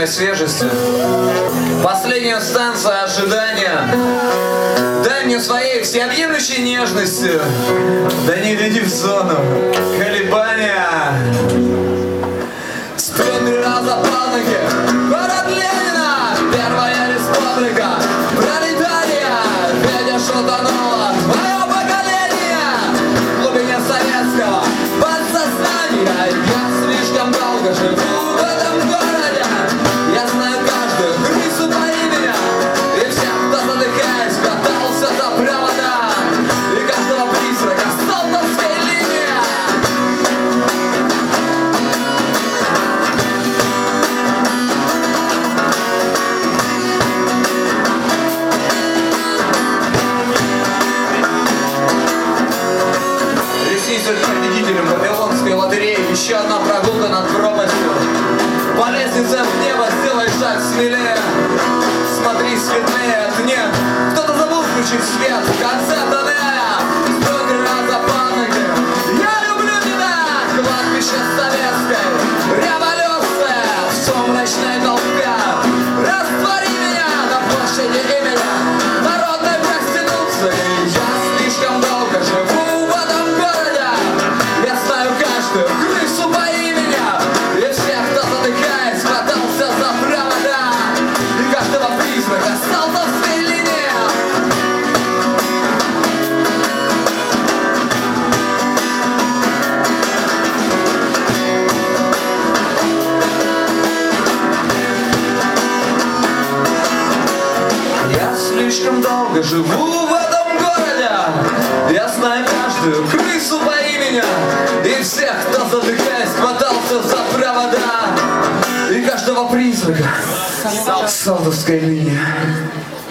неповторимой свежестью. Последняя станция ожидания. Дай мне своей всеобъемлющей нежностью. Да не веди в зону колебания. Сплю 3 раза под ноги. Город Ленина, первая республика. Пролетария, видишь, утонула мое поколение. В глубине советского подсознания. Я слишком долго живу в этом городе. Я знаю каждую крысу по имени. И всех, кто задыхаясь, катался за провода. И каждого призрака столбовской линии. Ресницей победителем Вавилонской лотереи. Еще одна прогулка над пропастью. По лестнице в небо сделай шаг смелее. Смотри, светлее нет. Кто-то забыл включить свет в конце тоннеля. Сплю 3 раза под ноги. Я люблю тебя, кладбище советской революции. В сумрачной толпе раствори меня на площади имени народной проституции. Я слишком долго живу в этом городе. Я знаю каждую крысу по имени. И всех, кто задыхаясь, хватался за провода. И каждого призрака столбовской линии. Я слишком долго живу в этом городе. Я знаю каждую крысу по имени. И всех, кто задыхаясь, хватался за провода. И каждого призрака столбовской линии.